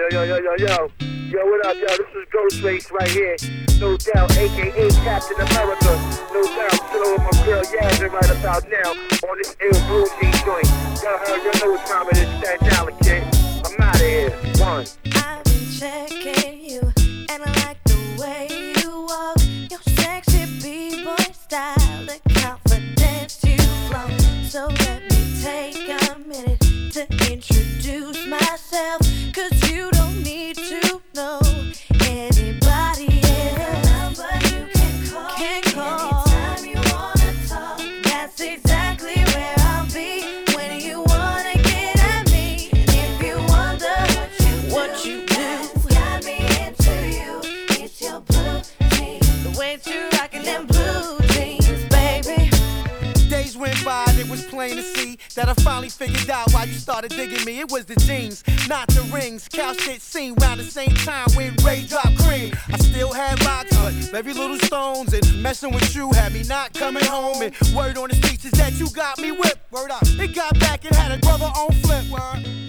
Yo, what up, yo? This is Ghostface right here. No doubt, a.k.a. Captain America. No doubt, chillin' with my girl Yazzie right about now on this ill blue jean joint. Y'all know what time it is, Staten Island, kid. I'm out of here. One. I've been checking you, and I like the way you walk. Your sexy b-boy style, the confidence you flow. So let me take a minute to introduce myself, 'cause you don't need to know anybody else. But you can call anytime you wanna talk. That's exactly where I'll be when you wanna get at me. And if you wonder what you do, it's got me into you. It's your blue jeans, the way you rockin' them blue jeans, baby. Days went by and it was plain to see that I finally figured out why you started digging me. It was the jeans, not the rings. Cow shit seen round the same time when Ray dropped cream. I still had rocks, but very little stones. And messing with you had me not coming home. And word on the streets is that you got me whipped. Word up. It got back and had a brother on flip. Word.